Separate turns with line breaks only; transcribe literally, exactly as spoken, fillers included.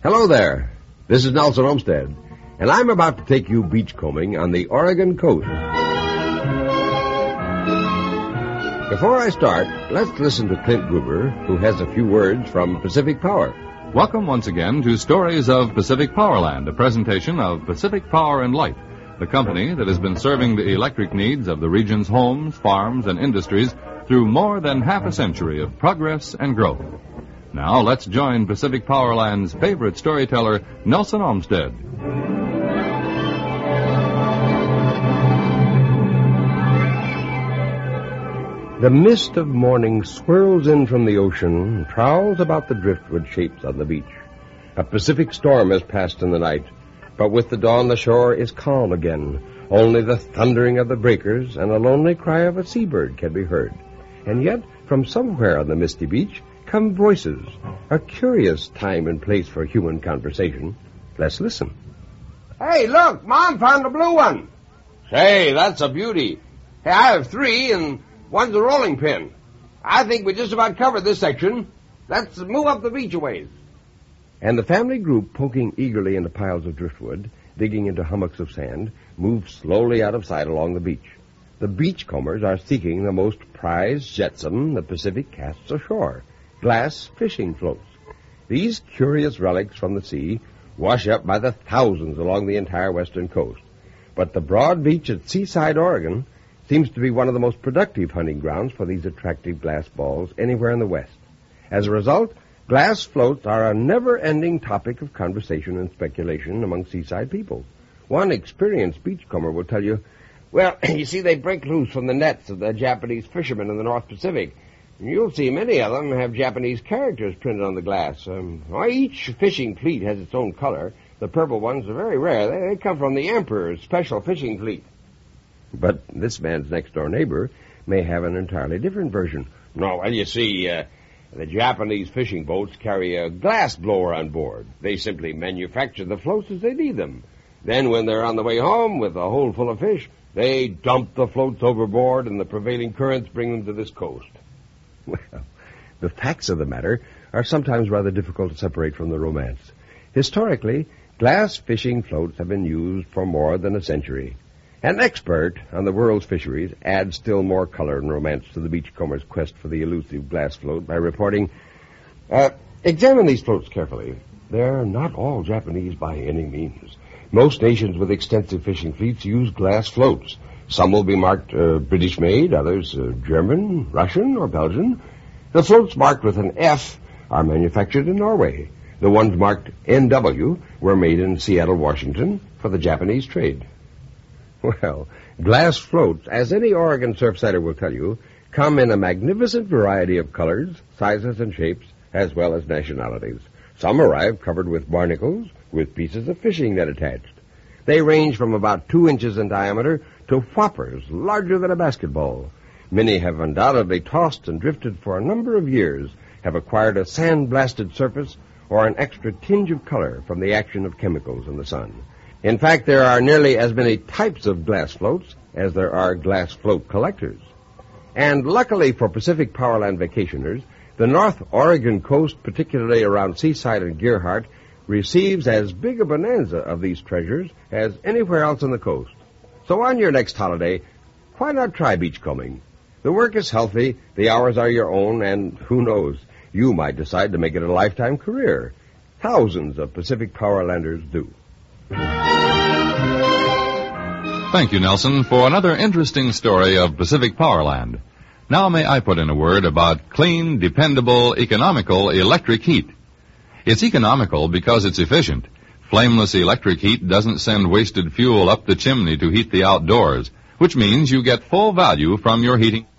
Hello there. This is Nelson Olmsted, and I'm about to take you beachcombing on the Oregon coast. Before I start, let's listen to Clint Gruber, who has a few words from Pacific Power.
Welcome once again to Stories of Pacific Powerland, a presentation of Pacific Power and Light, the company that has been serving the electric needs of the region's homes, farms, and industries through more than half a century of progress and growth. Now let's join Pacific Powerland's favorite storyteller, Nelson Olmsted.
The mist of morning swirls in from the ocean and prowls about the driftwood shapes on the beach. A Pacific storm has passed in the night, but with the dawn the shore is calm again. Only the thundering of the breakers and a lonely cry of a seabird can be heard. And yet, from somewhere on the misty beach, come voices, a curious time and place for human conversation. Let's listen.
Hey, look, Mom found a blue one. Say, that's a beauty. Hey, I have three, and one's a rolling pin. I think we just about covered this section. Let's move up the beach a ways.
And the family group, poking eagerly into piles of driftwood, digging into hummocks of sand, moves slowly out of sight along the beach. The beachcombers are seeking the most prized jetsam the Pacific casts ashore. Glass fishing floats. These curious relics from the sea wash up by the thousands along the entire western coast. But the broad beach at Seaside, Oregon, seems to be one of the most productive hunting grounds for these attractive glass balls anywhere in the West. As a result, glass floats are a never-ending topic of conversation and speculation among seaside people. One experienced beachcomber will tell you, well, you see, they break loose from the nets of the Japanese fishermen in the North Pacific. You'll see many of them have Japanese characters printed on the glass. Um, each fishing fleet has its own color. The purple ones are very rare. They, they come from the Emperor's special fishing fleet. But this man's next-door neighbor may have an entirely different version.
No, well, you see, uh, the Japanese fishing boats carry a glass blower on board. They simply manufacture the floats as they need them. Then when they're on the way home with a hold full of fish, they dump the floats overboard and the prevailing currents bring them to this coast.
Well, the facts of the matter are sometimes rather difficult to separate from the romance. Historically, glass fishing floats have been used for more than a century. An expert on the world's fisheries adds still more color and romance to the beachcomber's quest for the elusive glass float by reporting, uh, examine these floats carefully. They're not all Japanese by any means. Most nations with extensive fishing fleets use glass floats. Some will be marked uh, British-made, others uh, German, Russian, or Belgian. The floats marked with an F are manufactured in Norway. The ones marked N W were made in Seattle, Washington, for the Japanese trade. Well, glass floats, as any Oregon surfsider will tell you, come in a magnificent variety of colors, sizes, and shapes, as well as nationalities. Some arrive covered with barnacles, with pieces of fishing net attached. They range from about two inches in diameter to whoppers larger than a basketball. Many have undoubtedly tossed and drifted for a number of years, have acquired a sand-blasted surface or an extra tinge of color from the action of chemicals in the sun. In fact, there are nearly as many types of glass floats as there are glass float collectors. And luckily for Pacific Powerland vacationers, the North Oregon coast, particularly around Seaside and Gerhardt, receives as big a bonanza of these treasures as anywhere else on the coast. So on your next holiday, why not try beachcombing? The work is healthy, the hours are your own, and who knows, you might decide to make it a lifetime career. Thousands of Pacific Powerlanders do.
Thank you, Nelson, for another interesting story of Pacific Powerland. Now may I put in a word about clean, dependable, economical electric heat. It's economical because it's efficient. Flameless electric heat doesn't send wasted fuel up the chimney to heat the outdoors, which means you get full value from your heating.